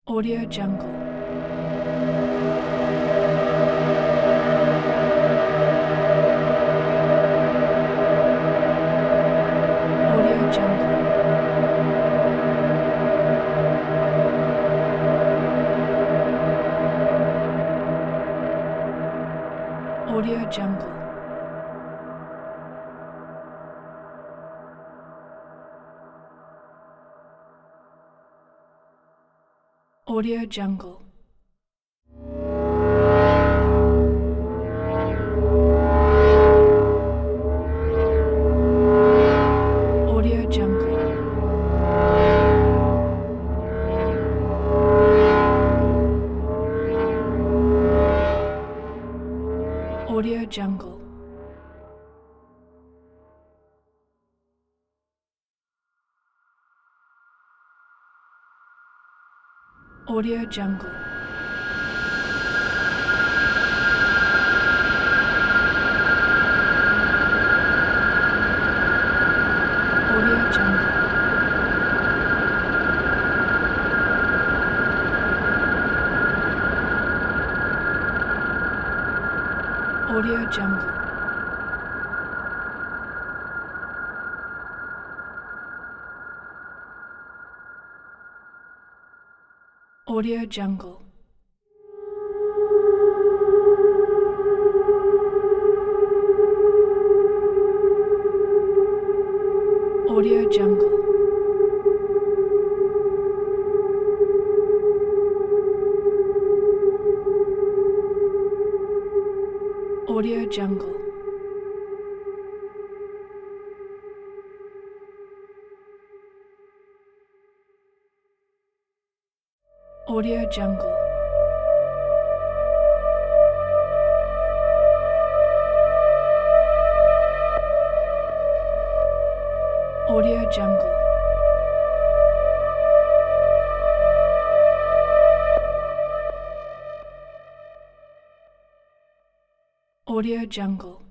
Audio Jungle. Audio Jungle. Audio Jungle. Audio Jungle. Audio Jungle. Audio Jungle. Audio Jungle. Audio Jungle. Audio Jungle. Audio Jungle. Audio Jungle. Audio Jungle. Audio Jungle. Audio Jungle. Audio Jungle.